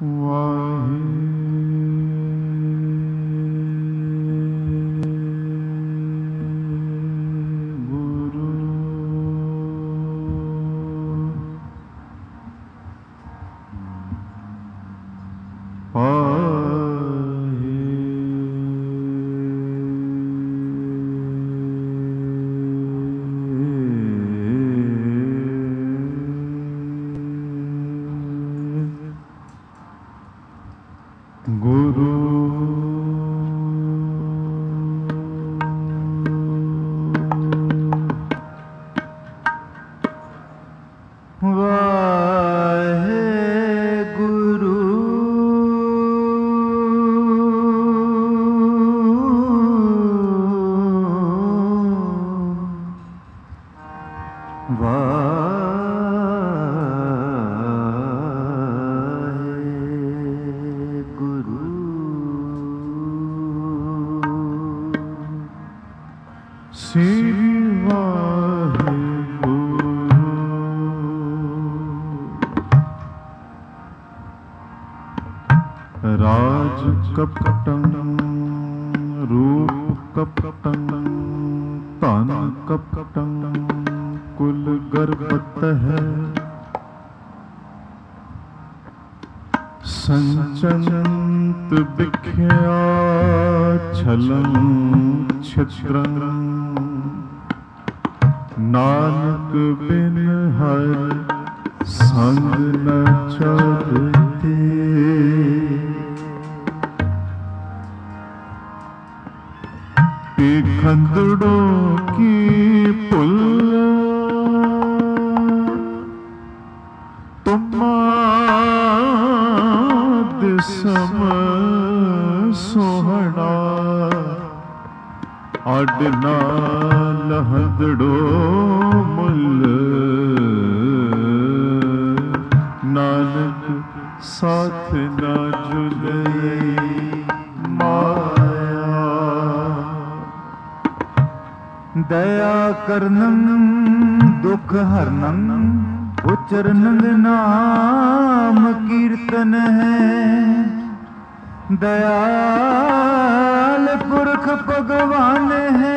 राज कपटं रूप कपटं तन कपटं कुल गर्भत है संचंत बिख्या छलं छिद्रं नानक बिन हर संग न चलते खंदड़ों की पुल सम सोहना अडना लहदड़ो मुल नानक साथ ना जुले माया दया करनम दुख हरनम उच्चरणन नाम कीर्तन है दयाल पुरख भगवान है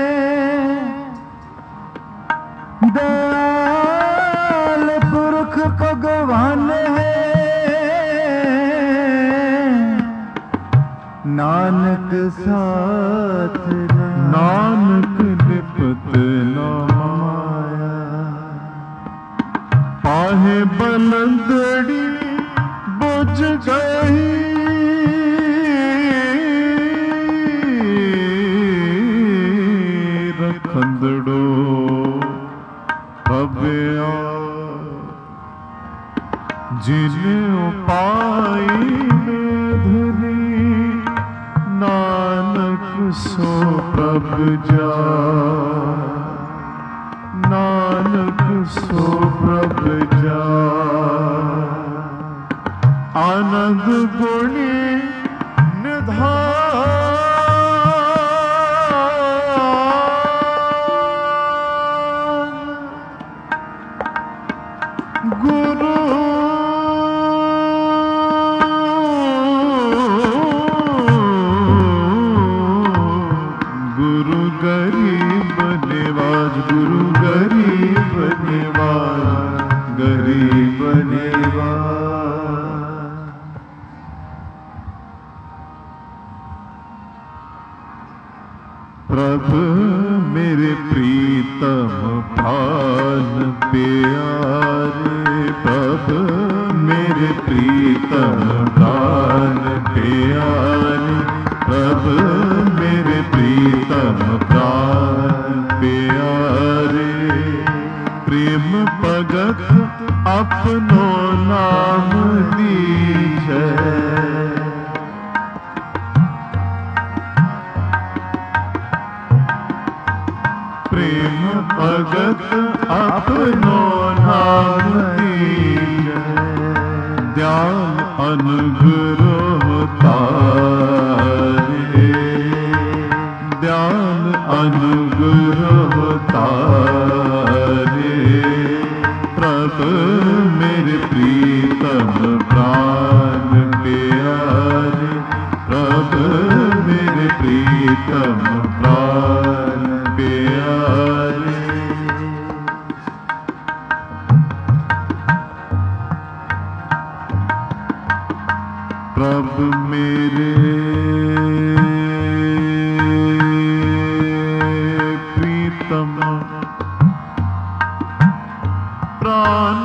दयाल पुरख भगवान है नानक साथ नानक निपत न माया पाहे बलंदड़ी बुझ गई रखंदड़ो भव्या जिन्हें उपाय धरी नानक सो प्रभ जा नानक सो प्रभ जा आनंद गुणी निधान गुरु गुरु गरीब निवाज गुरु गरीब निवाज गरीब निवाज प्रभु मेरे प्रीतम भान प्यारे प्रभु मेरे प्रीतम भान प्यारे प्रभु मेरे प्रीतम प्राण प्यारे प्रेम भगत अपनो नाम दीजै प्रेम भगत अपनो नाम दीजै दयाल अनुग्रह तारे दयाल अनुग्रह तारे प्रभु मेरे प्रीतम प्राण प्रीतम प्राण प्यारे। प्रभु मेरे प्रीतम प्राण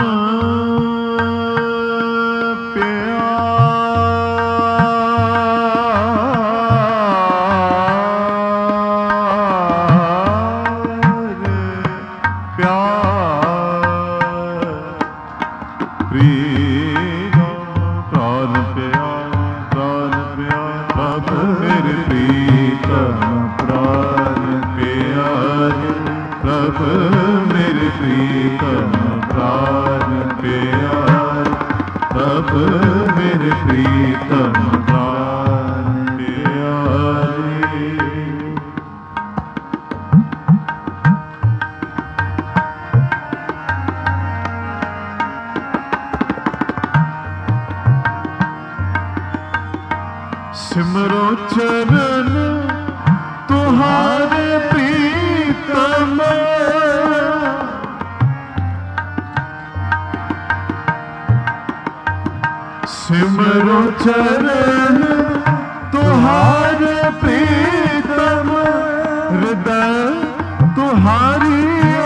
सिमरो चरण तुम्हारे प्रीतम। सिमरो चरण तुम्हारे प्रीतम, हृदय तुम्हारी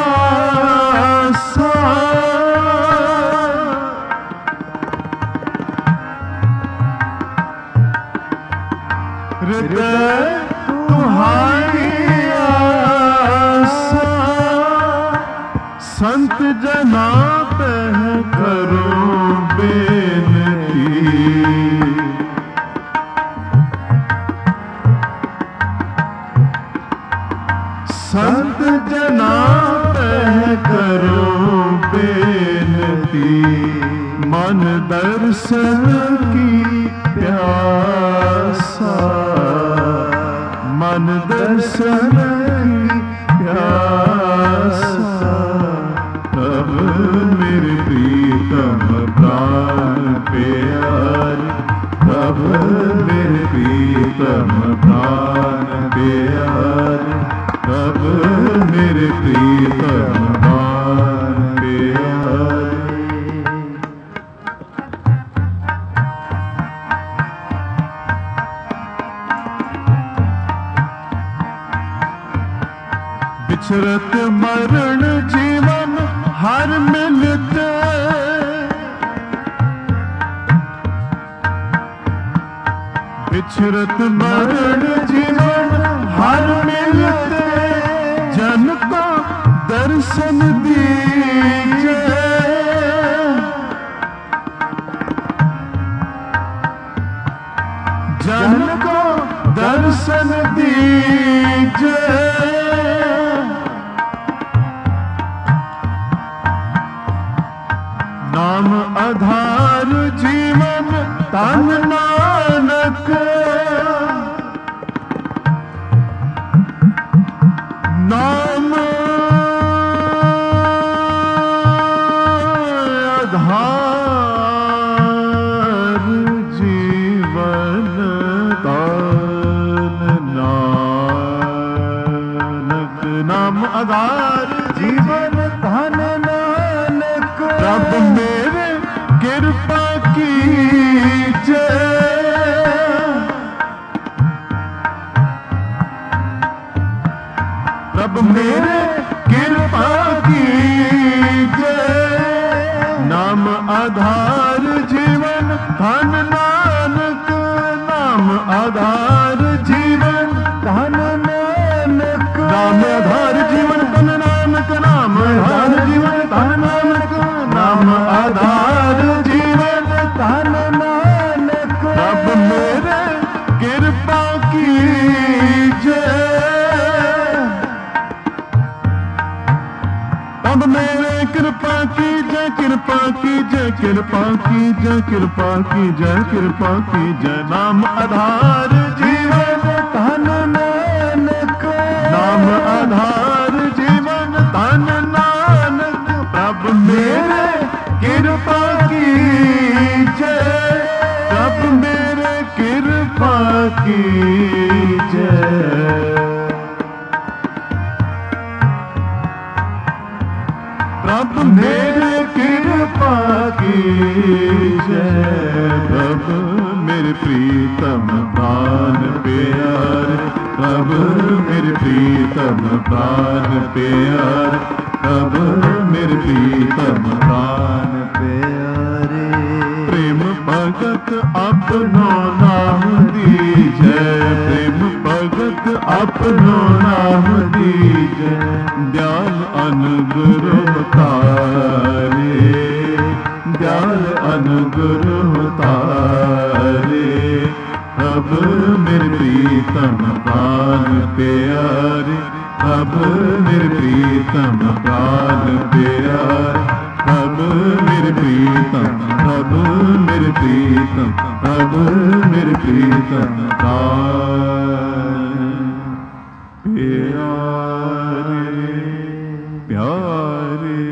आशा। हृदय तुम्हारी आशा, संत जना पे करो बेनती। संत जना पे करो बेनती, मन दर्शन की प्यासा। मन दर्शन की प्यासा, तब मेरे प्रीतम प्राण प्यारे। तब मेरे प्रीतम प्राण प्यारे। तब मेरे प्रीतम प्राण प्यारे। बिछरत मरण जीवन हर मिलते, बिछरत मरण जीवन हर मिलते, जन को दर्शन दीजिए। जन को दर्शन दीजिए। नाम आधार जीवन तन नानक, नाम आधार जीवन तन नानक। नाम आधार जीवन तन नानक, प्रभु मेरे कृपा कीजिए। प्रभु मेरे कृपा कीजिए। नाम आधार जीवन धन नानक, नाम आधार जीवन धन नानक। नाम आधार जीवन धन नानक, नाम आधार जीवन धन नानक। नाम आधार जीवन धन नानक, प्रभु मेरे कृपा कीजिए। अब मेरे कृपा कीजिए, कृपा कीजिए, कृपा कीजिए, कृपा कीजिए, कृपा कीजिए। नाम आधार जीवन धन नानक, नाम आधार जीवन धन नानक। प्रभु मेरे कृपा कीजिए। प्रभु मेरे कृपा कीजिए। प्रीतम प्राण प्यारे, तब मेरे प्रीतम प्राण प्यारे, तब मेरे प्रीतम प्राण प्यारे। प्रेम भगत अपनो नाम दीजै, प्रेम भगत अपनो नाम दीजै, दयाल अनुग्रह तारे, दयाल अनुग्रह तारे। तब मेरे प्रीतम प्राण प्यारे, तब मेरे प्रीतम प्राण प्यारे, तब मेरे प्रीतम, तब मेरे प्रीतम, तब मेरे प्रीतम प्राण प्यारे, प्यारे।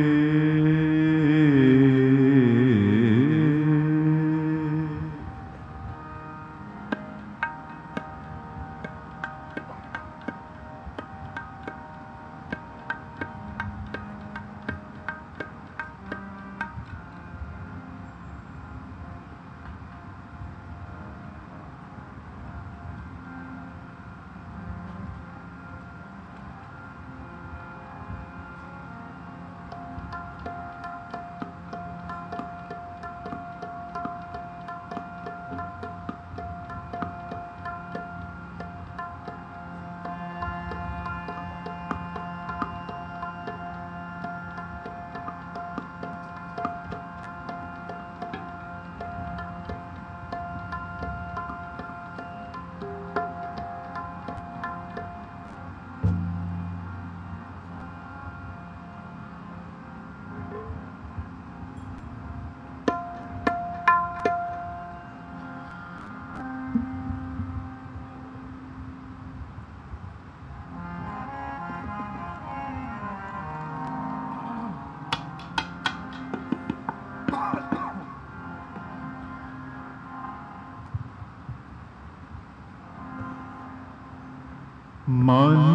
मन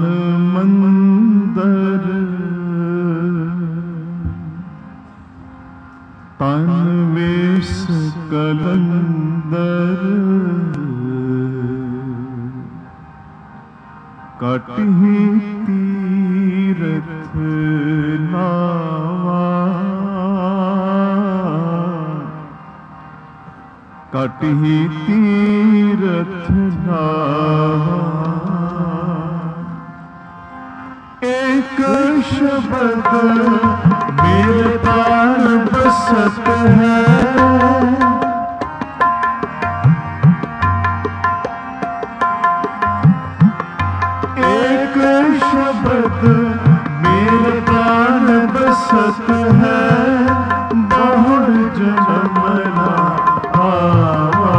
मंदर तन वेश कलंदर, कटही तीरथ नावा, कटही तीरथ नावा। एक शब्द मेरे प्राण बसत है, एक शब्द मेरे प्राण बसत है, बहुड़ जन्मना आवा,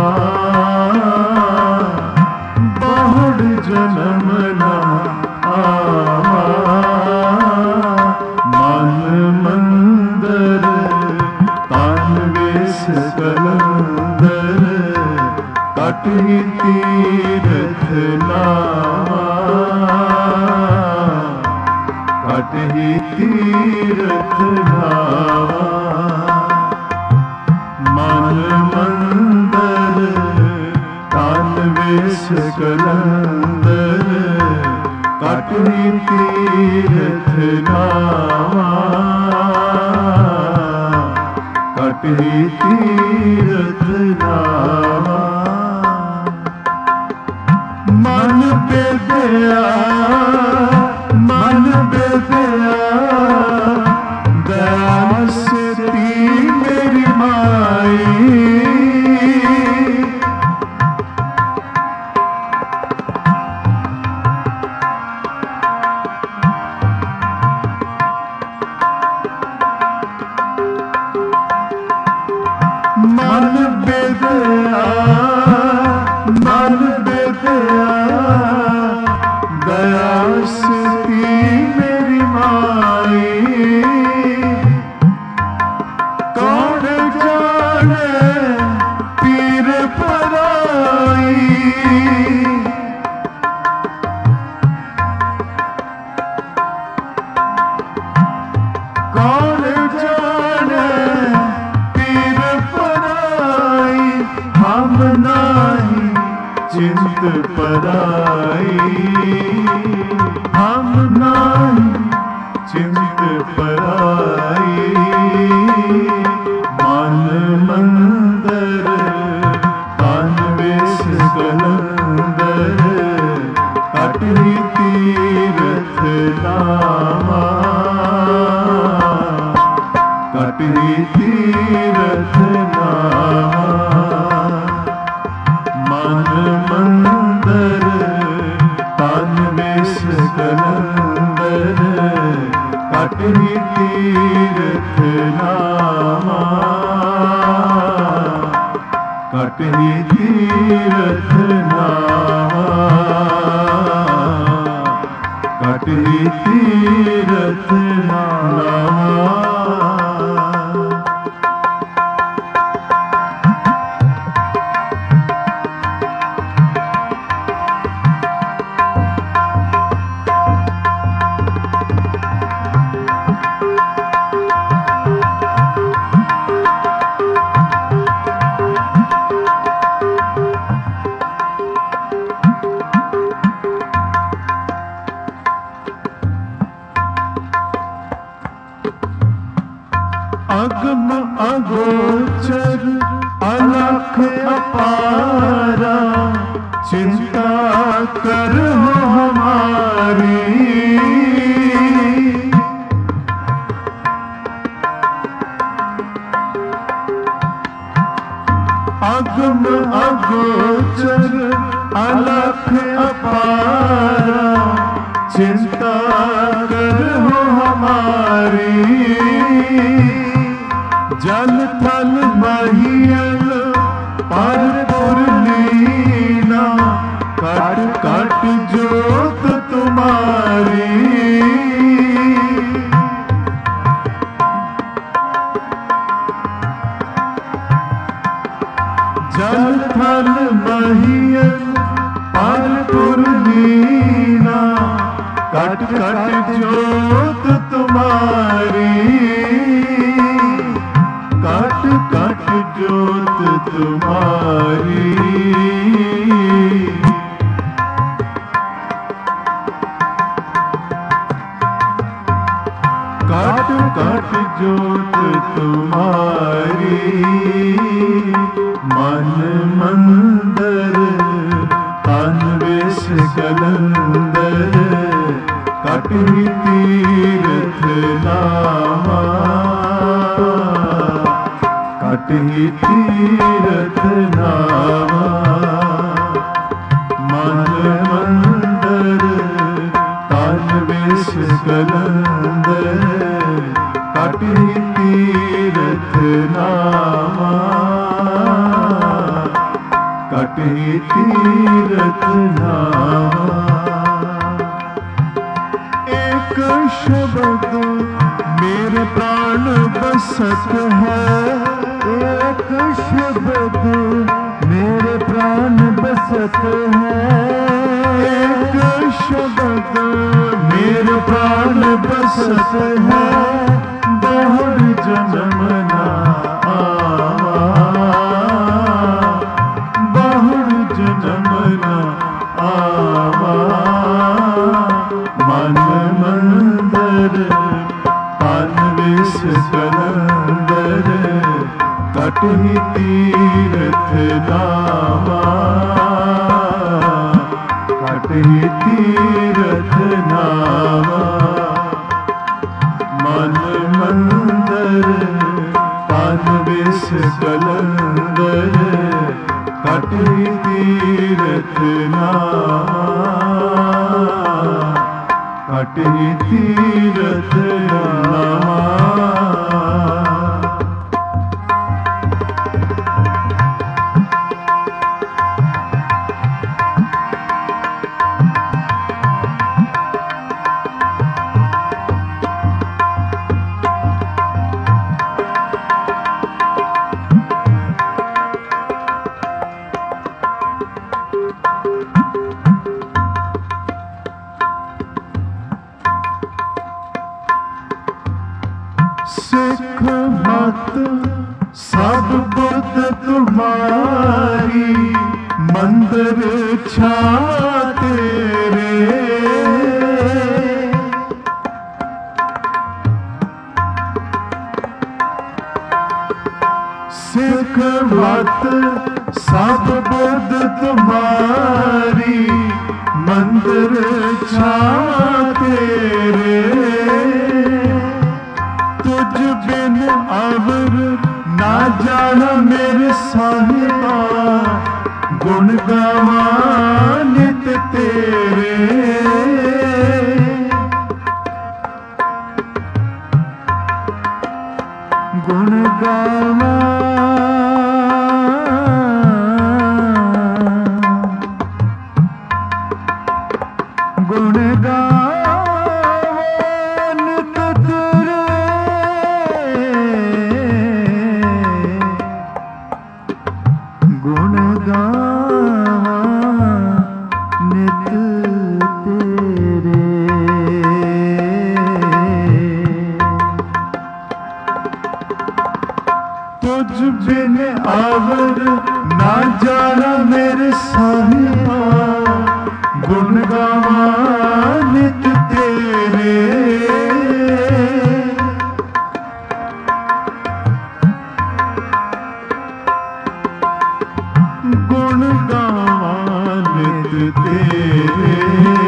बहुड़ जन्मना आवा। मन मंदर तन वेश कलंदर, कटही तीरथ नावा, कटही तीरथ नावा। मन मंदर तन वेश कलंदर, कटही तीरथ नावा, कटही तीरथ नावा। मन बेदया, मन बेदया, दया से ती मेरी माई। मन बेदया, मन बेदया, दया चिंत पराई, हम नाही चिंत पराई। मन मंदर तन बेस कलंदर, कटही तीरथ नामा, कटही तीरथ नामा। मन मंदर तन बेस कलंदर, कटही तीरथ नामा, कटही तीरथ नामा, कटही तीरथ नामा। अगम अगोचर अलख अपारा, चिंता करो हमारी। अगम अगोचर अलख अपारा, चिंता करो हमारी। जल थल महियल पर पुर लीना, कट कट जोत तुम्हारी। जल थल महियल पर पुर लीना, कट कट जोत तुम्हारी। कट कट जोत तुम्हारी। कट कट जोत तुम्हारी। मन मंदर तन बेस कलंदर, कटही तीरथ नामा, कटही तीरथ नामा। मन मंदर तन बेस कलंदर, कटही तीरथ नामा, कटही तीरथ नामा। एक शब्द मेरे प्राण बसत है, एक शब्द मेरे प्राण बसत है। एक शब्द मेरे प्राण बसत है, बहुर जन्म ना आवा, बहुर जन्म ना आवा। मन मंदर तन बेस कलंदर, कटही तीरथ नामा, कटही तीरथ नामा। मन मंदर तन बेस कलंदर, कटही तीरथ नामा, कटही तीरथ नामा। सिख मत सब बुद्ध तुम्हारी, मंदिर छावा तेरे। सिख मत सब बुध तुम्हारी, मंदिर छावा तेरे। तुझ बिन अवर ना जाना मेरे साहिबा, गुण गावा नित तेरे। गुण गावा गुण गावा नित तेरे। गुण गावा नित तेरे। तुझ बिन आवर ना जाना मेरे साहिबा, गुण गावा नित तेरे। गुण गावा नित तेरे।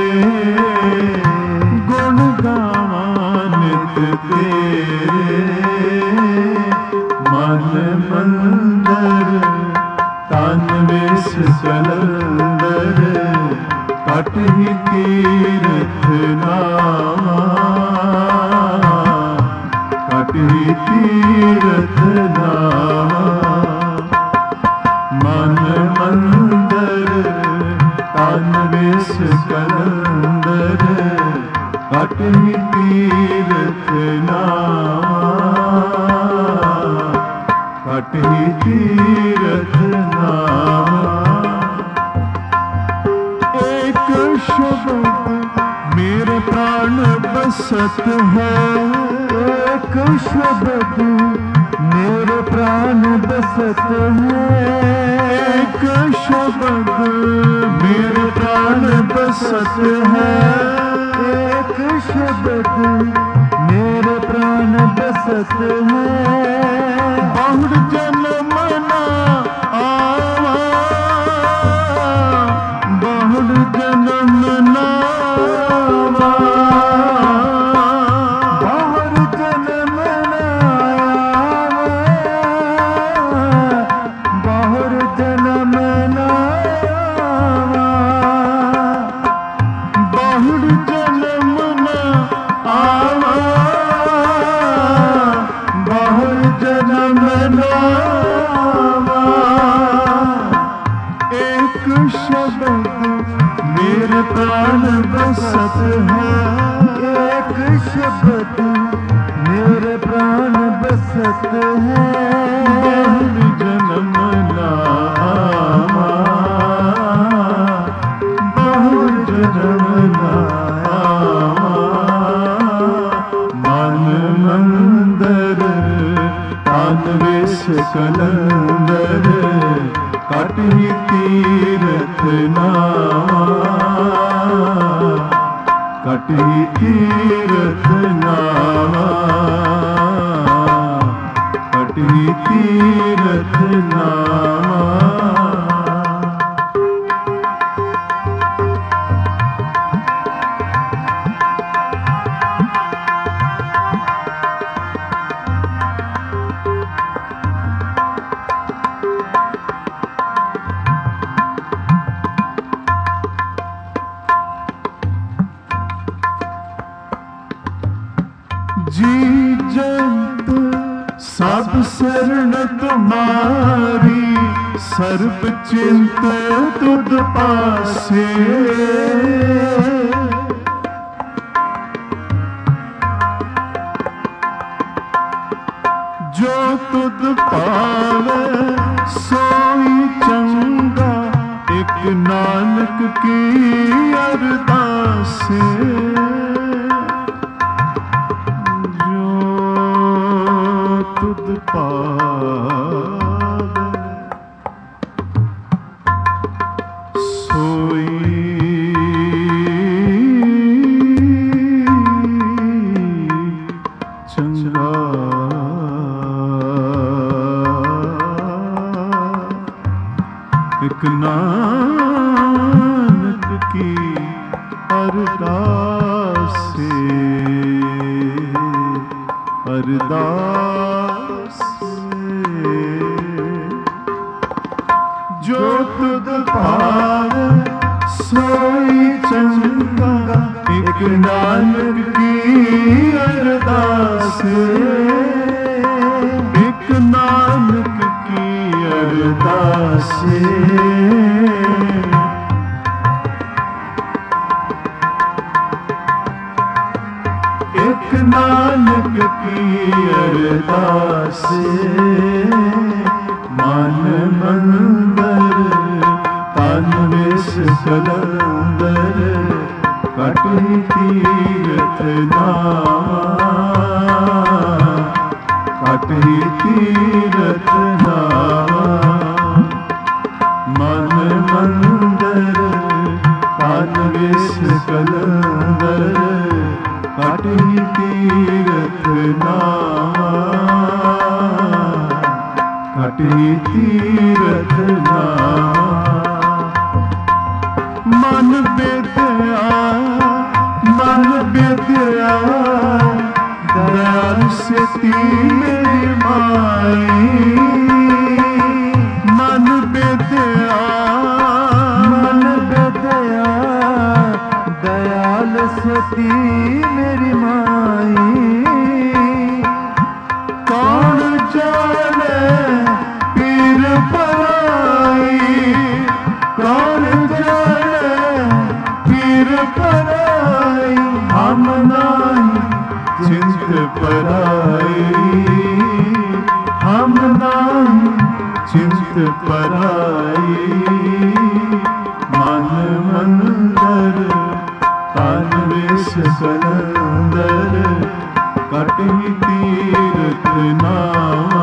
गुण गावा नित तेरे। मन मंदर तन विस कलंदर, कट ही तीरथ नामा। कट ही तीरथ नामा। मन मंदर तन विस कलंदर, कट ही तीरथ नामा। कट ही तीरथ नामा। एक शब्द मेरे प्राण बसत है। एक शब्द मेरे प्राण बसत है। एक शब्द मेरे प्राण बसत है। एक शब्द मेरे प्राण बसत है। बहुड़ जन्म ना आवा, बहुड़ जन्म ना आवा। बहुड़ जन्म ना आवा, बहुड़ जन्म ना आवा। बहुड़ जन्म ना आवा, बहुड़ जन्म ना आवा। एक शब्द मेरे प्राण बसत है। एक शब्द मेरे प्राण बसत है। बहुड़ जन्म ना आवा, बहुड़ जन्म ना आवा। मन मंदर तन विस कलंदर, कट ही तीरथ नामा। कट ही तीरथ नामा। कट ही तीरथ नामा। जी जंत सब शरण तुम्हारी, सर्ब चिंत तुध पासे। जो तुध पावे सोई चंगा, एक नानक की अरदासे। तुध पावे सोई चंगा। एक नानक की अरदास से, अरदास से जो तुद पावे सोई चंगा। एक नानक की अरदास से, एक नानक की अरदास से एक नानक की अरदास से मान मंदर तन विस कलंदर कटि तीरथ नावा, कटि तीरथ नावा। मन मंदर तन विस कलंदर कटि तीरथ नावा, कटि तीरथ नावा। मन विद्या, मन विद्या दयाल से मेरी माई। मन विद्या, मन विद्या दयाल सती मेरी माई। कौन जाने पीर पराई, कौन जाने पीर पराई। हम नाई चिंत पराई, हम नाई चिंत पराई। मन मंदर तन विस कलंदर कटि तीरथ नावा,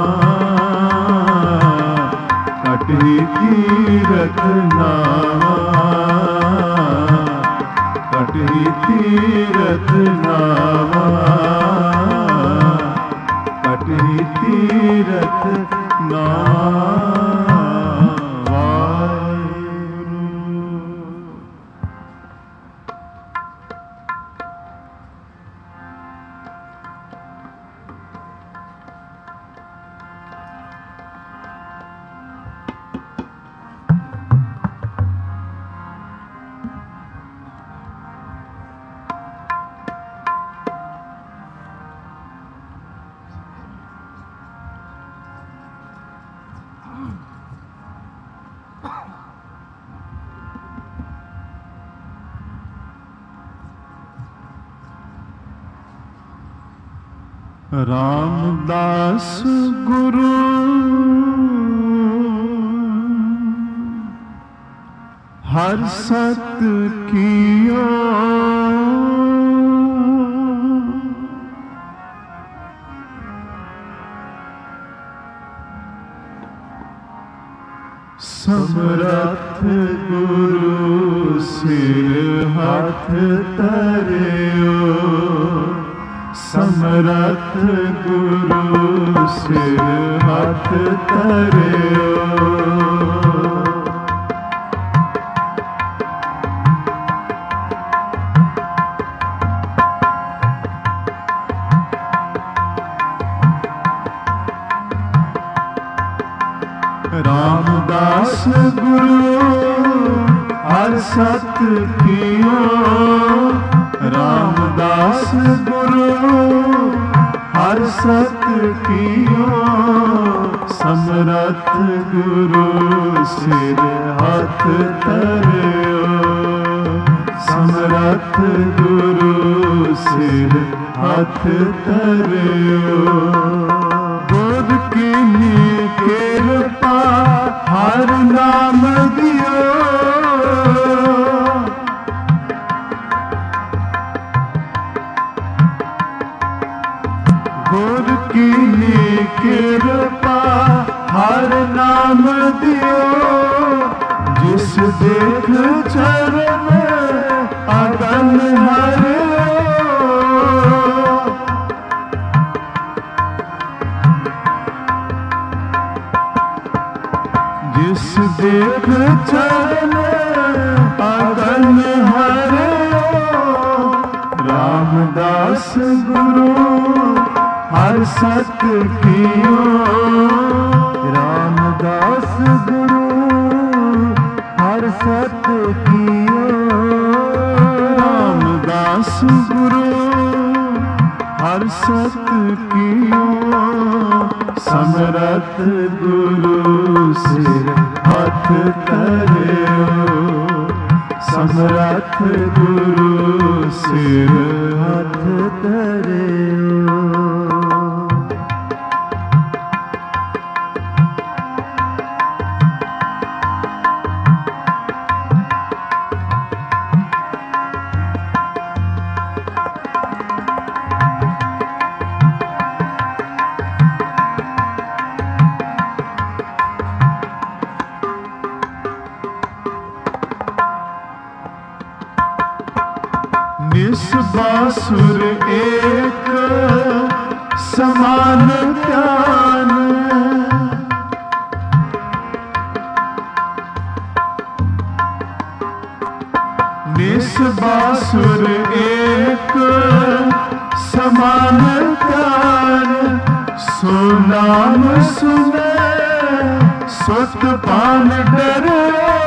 कटि तीरथ नावा, कटि तीरथ नावा, कटि तीरथ नावा। रामदास गुरु हर सत कियो, समरथ गुरु सिर हाथ तरियो। समरथ गुरु सिर हाथ तरियो। रामदास गुरु हर सत कियो। रामदास गुरु हर सत कियो। समरथ गुरु सिर हाथ तरियो। समरथ गुरु सिर हाथ तरियो। गुर की कृपा हर नाम दियो। गुर की कृपा हर नाम दियो। जिस देख चरण अगन हरियो, जिस देख चरण अगन हरियो, रामदास गुरु हर सत कियो, रामदास गुरु हर सत कियो, रामदास गुरु हर सत कियो, समरथ गुरु सिर हाथ धरियो, समरथ गुरु सिर हाथ धरियो। निस्बासुर एक समान ज्ञान, निस्बासुर एक समान ज्ञान, सो नाम सुने सुत पान डरो,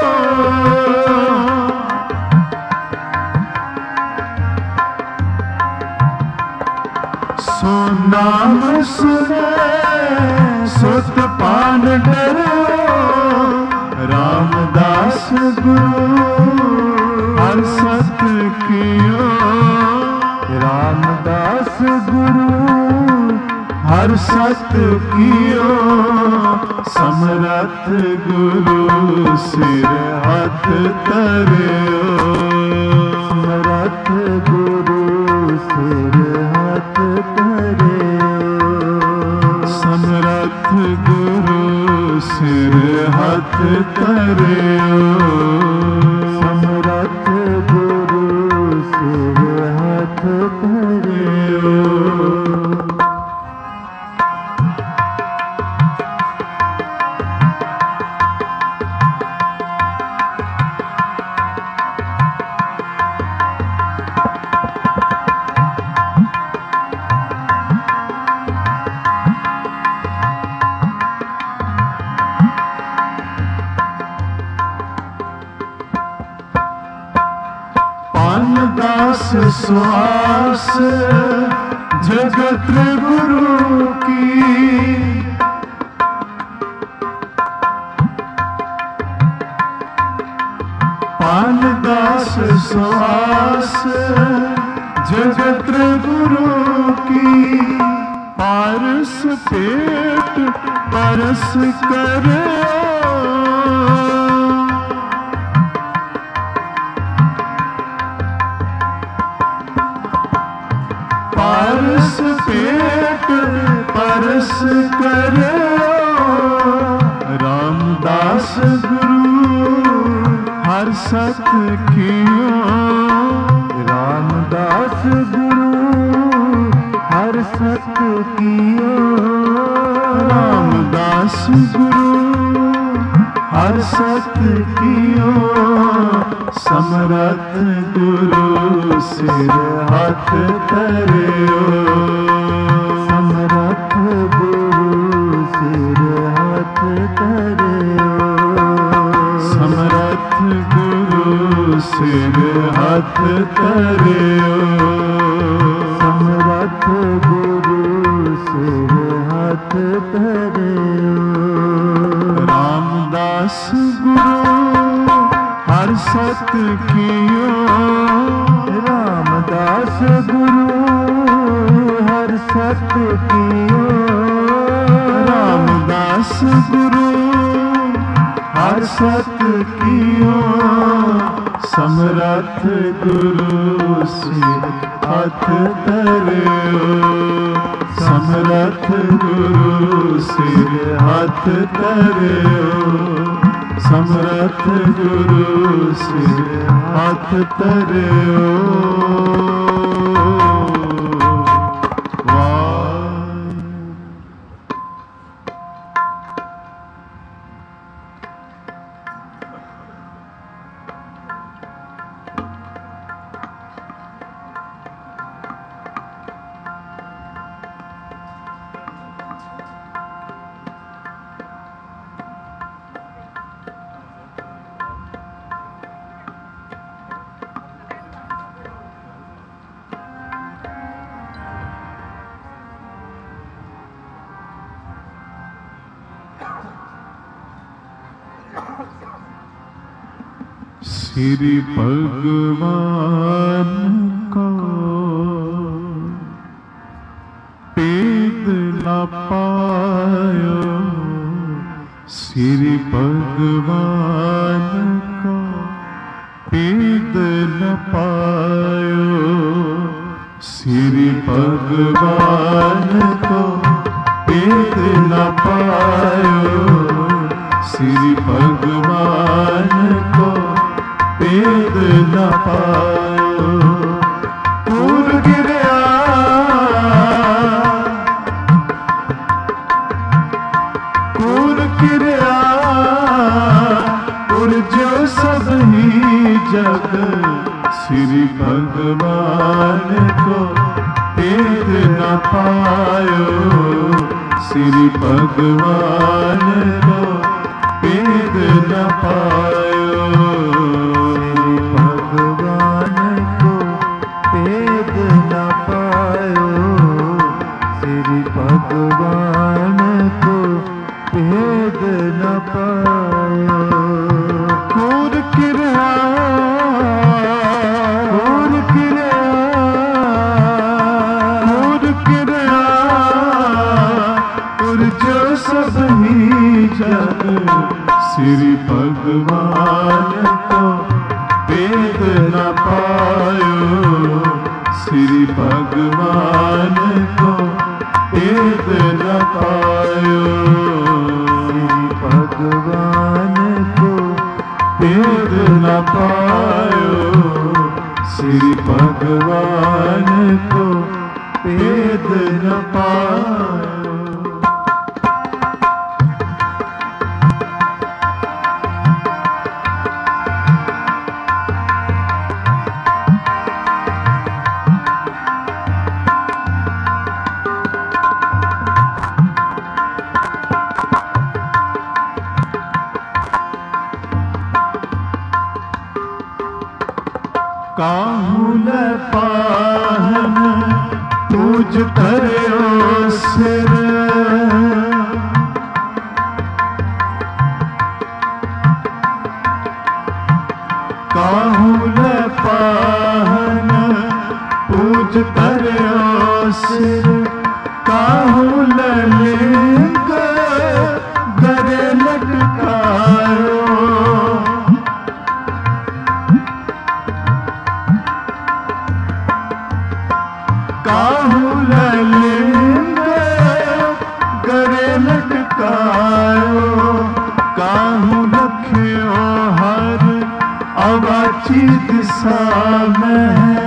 सो नाम सुने सुत पान डरो, रामदास गुरु हर सत कियो, रामदास गुरु हर सत कियो, समरथ गुरु सिर हाथ धरियो, समरथ गुरु सिर हाथ धरियो, समरथ गुरु सिर हाथ धरियो, समरथ गुरु सिर हाथ धरियो। दास सुहास जगत गुरु की, पान दास सुहास जगत गुरु की, पारस पेट परस करे, पारस पेट परस करे, रामदास गुरु हर सत कियो, रामदास गुरु हर सत कियो, रामदास गुरु हर सत कियो, समरथ गुरु सिर हाथ धरियो, समरथ गुरु सिर हाथ धरियो, समरथ गुरु सिर हाथ धरियो, समरथ गुरु सिर हाथ धरियो, रामदास गुरु हर सत कियो, रामदास गुरु हर सत कियो, रामदास गुरु हर सत कियो, समरथ गुरु सिर हाथ धरियो, समरथ गुरु सिर हाथ धरियो, समर्थ गुरु सिर हाथ धरियो। श्री भगवान को पेद न पायो, श्री भगवान को पेद न पायो, श्री भगवान को पेद न पायो, श्री भगवान को पेद न पायो। पूर गिरया पूर गिरया और जो सब ही जग, श्री भगवान को पेद न पायो, श्री भगवान को पेद न पायो, भगवान को भेद न पायो। कूर किरया कूर किरया कूर किरया और जो सब ही जग, श्री भगवान को भेद न पायो, श्री भगवान को पेद न पायो, श्री भगवान को पेद न पायो, श्री भगवान को पेद न पायो। काहुल पाहन पूज करो सिर, काहुल पाहन पूज करो सिर, काहुल लिंग गरे लटकायो, काहुल लिंग गरे लटकायो, काहू रखियो हर अवाची दिशा में,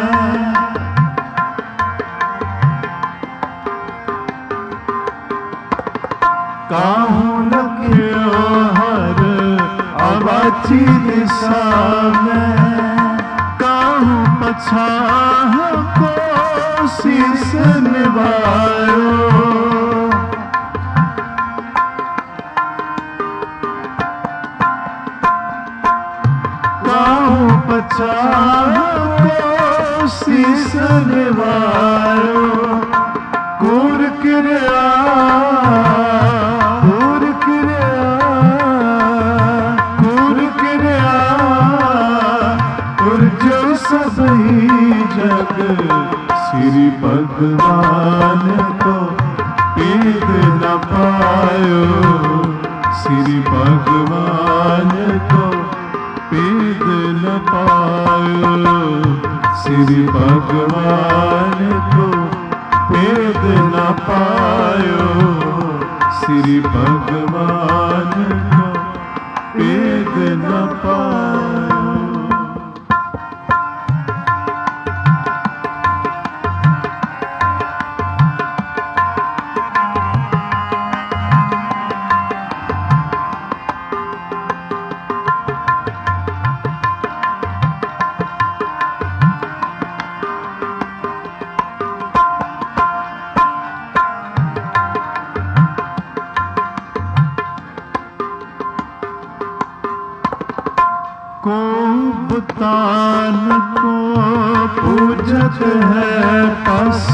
काहू रखियो हर अवाची दिशा में, काहू पछाह को शीस निभायो, काहू पछाह को शीस निभायो। कूर किरया कूर किरया कूर किरया और जो सब ही जग, श्री भगवान को पेद न पायो, श्री भगवान को पेद न पायो, श्री भगवान को पेद न पायो, श्री भगवान को तान को पूजत है पस,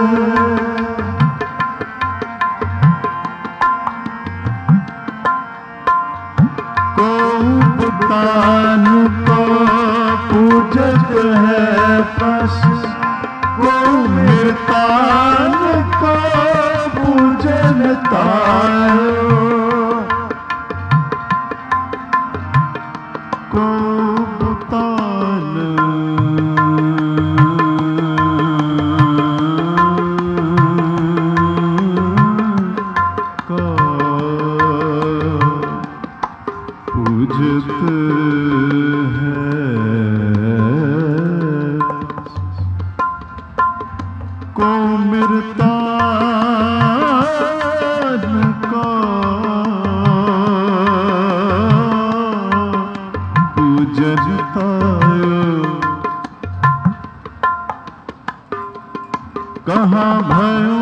तान को पूजत है पस, को मृतान को पूजन तारो, को तान को पूजत को मृतान को पूजता, कहाँ भयो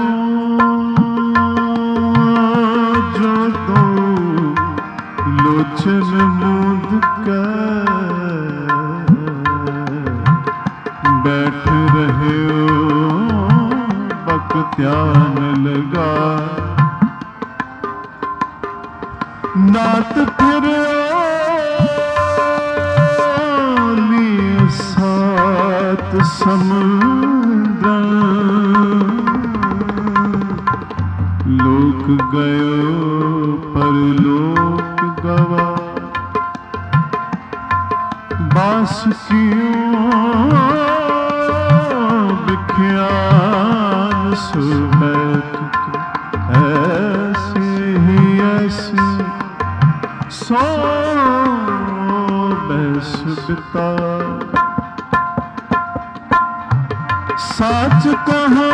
जो दो लोचन मूंद कर बैठ रहे हो बख्तियान लगा, नात फिर लिए सात समुद्र, लोक गयो परलोक गवा, बांसुरियों बिख्यान सुबैठ ऐसी ही ऐसी सो बैस बिता, सच कहा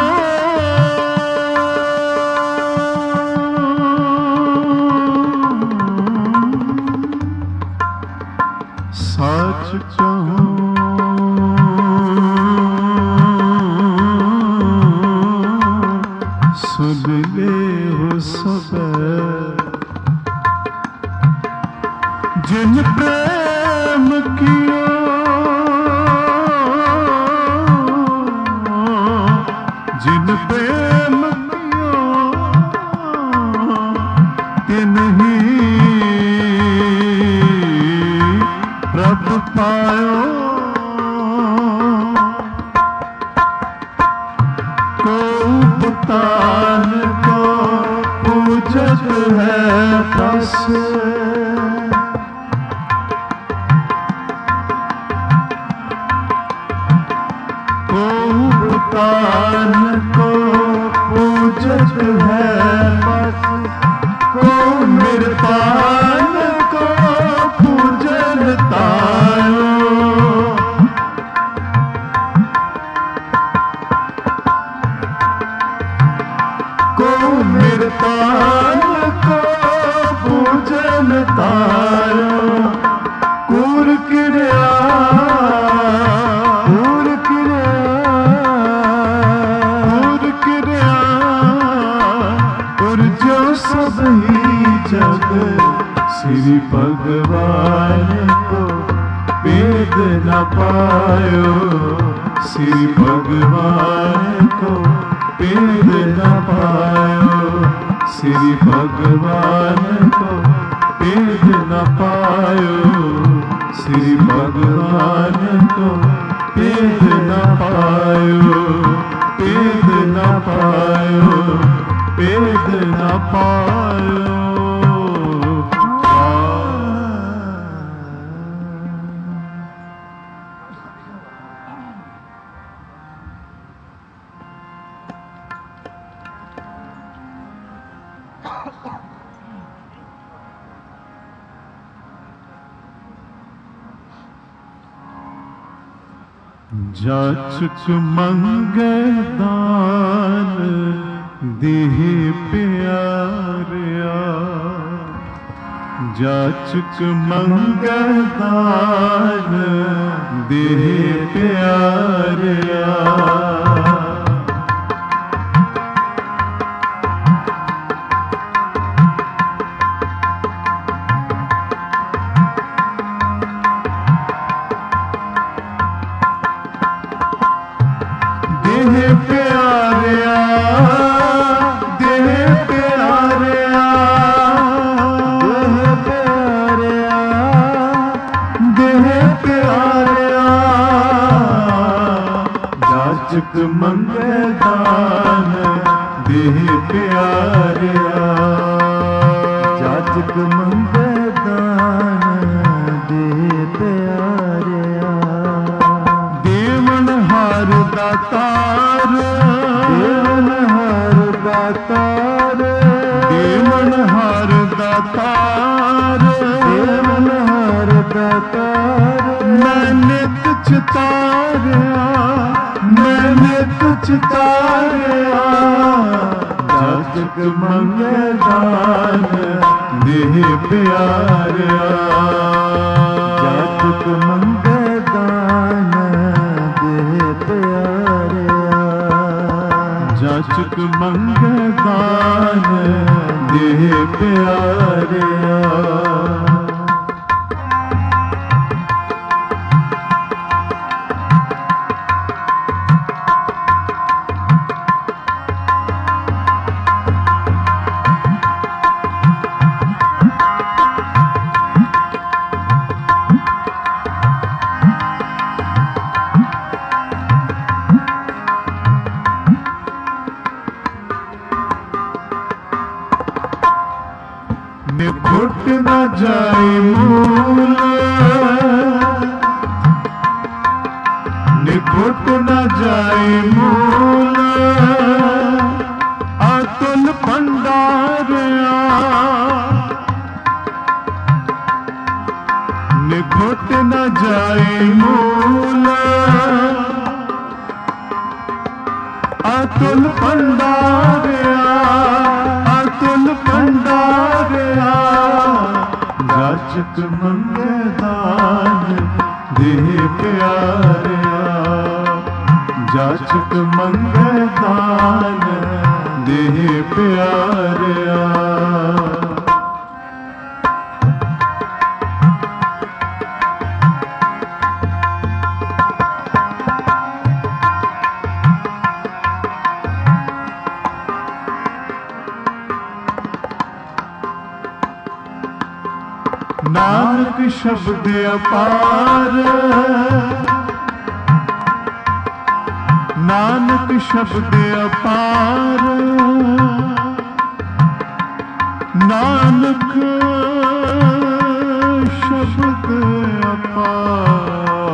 सच कहूं सुन ले हो सब, जिन प्रेम किया जिन प्रेम किया तिन्हीं प्रभ पायो, को तान को पूजत है पस, को तान को पूजत है पस, को मृतान को पूजन तारो, को मृतान को पूजन तारो, कूर किरया कूर किरया कूर किरया, और जो सब ही जग श्री भगवान को वेद न पायो, श्री भगवान को वेद न पायो, श्री भगवान को वेद न पायो, श्री भगवान को वेद न पायो, वेद न पायो, वेद न पायो। जाचक मंगे दान देह प्यारिया, जाचक मंगे दान देह प्यारिया, ਜਾਚਕ ਮੰਗੇ ਦਾਨ ਦੇਹ ਪਿਆਰਿਆ। ਜਾਚਕ ਮੰਗੇ ਦਾਨ ਦੇਹ ਪਿਆਰਿਆ। ਦੇਵਨ ਹਾਰ ਦਾਤਾਰ ਦੇਵਨ ਹਾਰ ਦਾਤਾਰ ਦੇਵਨ ਹਾਰ ਦਾਤਾਰ ਦੇਵਨ ਹਾਰ ਦਾਤਾਰ। ਮੈਂ ਨਿਤ ਚਿਤਾਰਿਆ ਮੈਂ ਨਿਤ ਚਿਤਾਰਿਆ। ਜਾਚਕ ਮੰਗੇ ਦਾਨ ਦੇਹ ਪਿਆਰਿਆ। ਜਾਚਕ ਮੰਗੇ ਦਾਨ ਦੇਹ ਪਿਆਰਿਆ। ਜਾਚਕ ਮੰਗੇ ਦਾਨ ਦੇਹ ਪਿਆਰਿਆ। ਨਿਖੁੱਟ ਨਾ ਜਾਏ ਮੂਲ ਨਿਖੁੱਟ ਨਾ ਜਾਏ ਮੂਲ ਅਤੁਲ ਭੰਡਾਰਿਆ। ਨਿਖੁੱਟ ਨਾ ਜਾਏ ਮੂਲ ਅਤੁਲ ਭੰਡਾਰਿਆ। ਅਤੁਲ ਭੰਡਾਰਿਆ। ਜਾਚਕ ਮੰਗੇ ਦਾਨ ਦੇਹ ਪਿਆਰਿਆ। ਜਾਚਕ ਮੰਗੇ ਦਾਨ ਦੇਹ ਪਿਆਰਿਆ। ਨਾਨਕ ਸ਼ਬਦ ਅਪਾਰ ਨਾਨਕ ਸ਼ਬਦ ਅਪਾਰ। ਨਾਨਕ ਸ਼ਬਦ ਅਪਾਰ।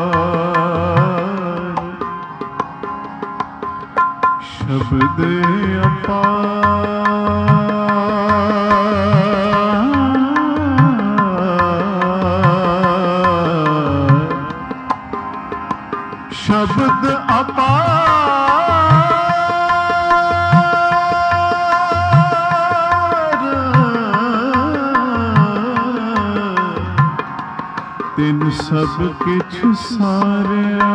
ਸ਼ਬਦ ਅਪਾਰ। ਸ਼ਬਦ ਅਪਾਰ। ਤਿਨ ਸਭ ਕਿਛ ਸਾਰਿਆ।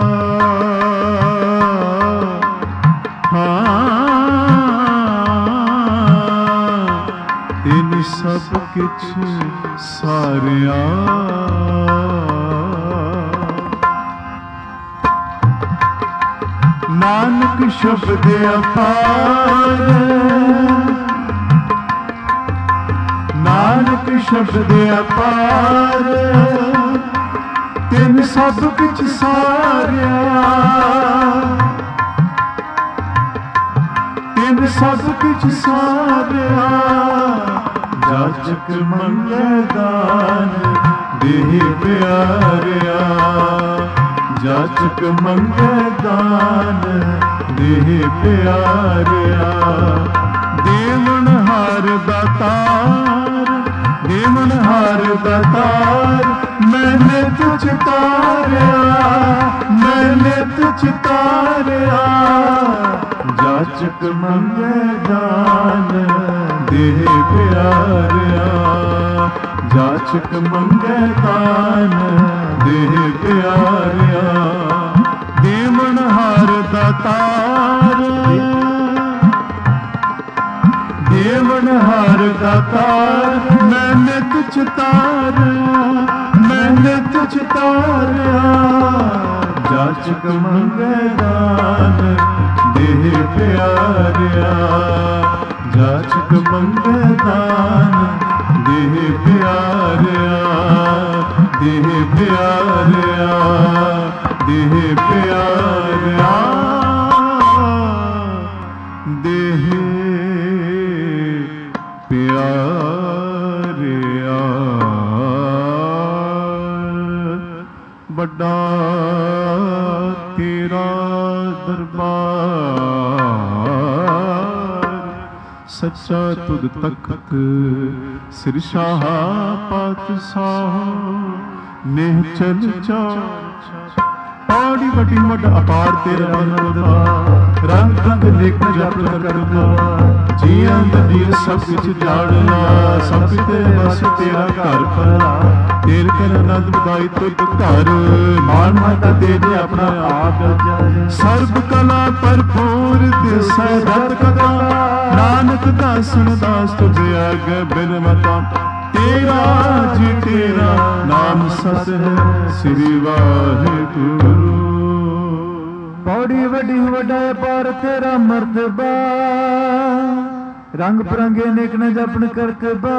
ਤਿਨ ਸਭ ਕਿਛ ਸਾਰਿਆ। ਨਾਨਕ ਸ਼ਬਦ ਅਪਾਰ। ਨਾਨਕ ਸ਼ਬਦ ਅਪਾਰ। ਤਿਨ ਸਭ ਕਿਛ ਸਾਰਿਆ। ਤਿਨ ਸਭ ਕਿਛ ਸਾਰਿਆ। ਜਾਚਕ ਮੰਗੇ ਦਾਨ ਦੇਹ ਪਿਆਰਿਆ। ਜਾਚਕ ਮੰਗੇ ਦਾਨ ਦੇਹ ਪਿਆਰਿਆ। ਦੇਵਨ ਹਾਰ ਦਾਤਾਰ ਦੇਵਨ ਹਾਰ ਦਾਤਾਰ। ਮੈਨੇ ਤੁਝ ਤਾਰਿਆ ਮੈਨੇ ਤੁਝ ਤਾਰਿਆ। ਜਾਚਕ ਮੰਗੇ ਦਾਨ ਦੇਹ ਪਿਆਰਿਆ। ਜਾਚਕ ਮੰਗੇ ਦਾਨ ਦੇਹ ਪਿਆਰਿਆ। ਦੇਵਨ ਹਾਰ ਦਾਤਾਰ ਦੇਵਨ ਹਾਰ ਦਾਤਾਰ। ਮੈਨੇ ਤੁਝ ਤਾਰਿਆ ਮੈਨੇ ਤੁਝ ਤਾਰਿਆ। ਜਾਚਕ ਮੰਗੇ ਦਾਨ ਦੇਹ ਪਿਆਰਿਆ। ਜਾਚਕ ਮੰਗੇ ਦਾਨ ਦੇਹ ਪਿਆਰਿਆ। ਦੇਹ ਪਿਆਰਿਆ ਦੇਹ ਪਿਆਰਿਆ। ਸੱਚਾ ਤੁਧ ਤਖਤ ਸਿਰ ਸ਼ਾਹ ਪਾਤਸ਼ਾਹ ਨੇਹ ਚਲ ਚਾਰ ਪੌੜੀ ਵੱਡੀ ਵੱਡ ਅਪਾਰ ਤੇਰਾ ਅਨੰਦ ਰੰਗ ਰੰਗ ਲੇਖ ਜਪ ਕਰਨਾ ਜੀਆਂ ਜੀਰ ਸਭ ਕੁਛ ਜਾਣਨਾ ਸਭ ਤੇਰੇ ਵਸ ਤੇਰਾ ਘਰ ਭਲਾ ਤੇਰ ਕਰ ਆਨੰਦ ਵਧਾਈ ਤੁਧ ਘਰ ਮਾਨ ਮਾਤਾ ਤੇਰੇ ਆਪਣਾ ਆਪ ਜਾਏ ਸਰਬ ਕਲਾ ਭਰਪੂਰ ਦਿਸੈ ਰਤ ਕਥਾ ਨਾਨਕ ਦਾਸਨ ਦਾਸ ਤੁਝ ਆਗੇ ਬਿਨ ਮਤਾ ਤੇਰਾ ਜੀ ਤੇਰਾ ਨਾਮ ਸਤ ਹੈ ਸ੍ਰੀ ਵਾਹਿਗੁਰੂ ਪੌੜੀ ਵੱਡੀ ਵੱਡਾ ਪਰ ਤੇਰਾ ਮਰਤਬਾ ਰੰਗ ਬਰੰਗੇ ਨੇਕ ਨ ਜਪਨ ਕਰਕਬਾ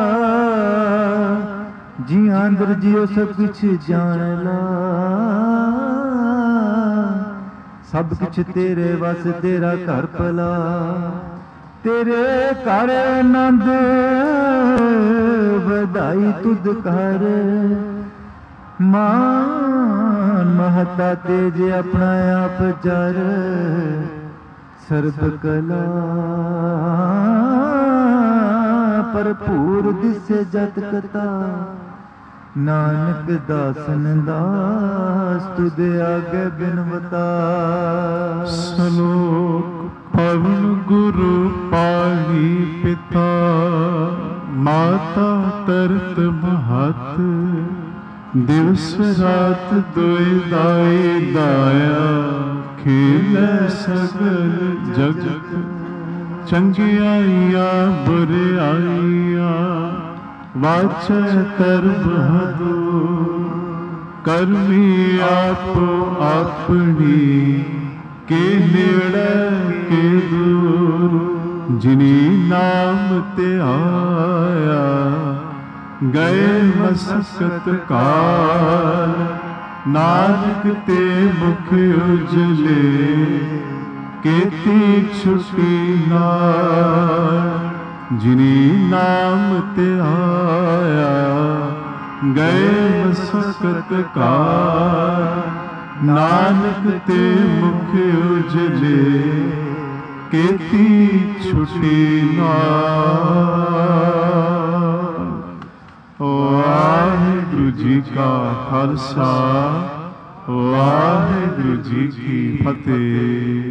ਜੀ ਅੰਦਰ ਜਿਉ ਸਭ ਕੁਛ ਜਾਣ ਲਾ ਸਭ ਕੁਛ ਤੇਰੇ ਵਸ ਤੇਰਾ ਘਰ ਭਲਾ ਤੇਰੇ ਘਰ ਆਨੰਦ ਵਧਾਈ ਤੁਧ ਕਰ ਮਾਨ ਮਹਤਾ ਤੇਜ ਆਪਣਾ ਆਪ ਜਰ ਸਰਬ ਕਲਾ ਭਰਪੂਰ ਦਿਸੇ ਜਤ ਕਤਾ ਨਾਨਕ ਦਾਸਨ ਦਾਸ ਤੁਧ ਆਗੇ ਬਿਨਵਤਾ ਸਲੋਕ ਪਵਨ ਗੁਰੂ ਪਾਣੀ ਪਿਤਾ ਮਾਤਾ ਤਰਤ ਮਹਤ ਦਿਵਸ ਰਾਤ ਦੋਇ ਦਾਈ ਦਾਇਆ ਖੇਲੇ ਸਗਲ ਜਗਤ ਚੰਗਿਆਈਆਂ ਬੁਰਿਆਈਆਂ ਵਾਚੈ ਧਰਮ ਹਦੂਰ ਕਰਮੀ ਆਪੋ ਆਪਣੀ ਕੇ ਨੇੜੇ ਕੇ ਦੂਰ ਜਿਨੀ ਨਾਮ ਤੇ ਆਇਆ ਗਏ ਮਸਕਤ ਕਾਲ ਨਾਨਕ ਤੇ ਮੁਖ ਉਜਲੇ ਕੀਤੀ ਛੁਟੀ ਨਾਲ ਜਿਨੀ ਨਾਮ ਤੇ ਆਇਆ ਗਏ ਮਸਕਤ ਕਾਲ ਨਾਨਕ ਤੇ ਮੁਖ ਉਜਲੇ ਕੀਤੀ ਛੁਟੀ ਨਾਲ ਵਾਹਿਗੁਰੂ ਜੀ ਕਾ ਖਾਲਸਾ ਵਾਹਿਗੁਰੂ ਜੀ ਕੀ ਫਤਿਹ।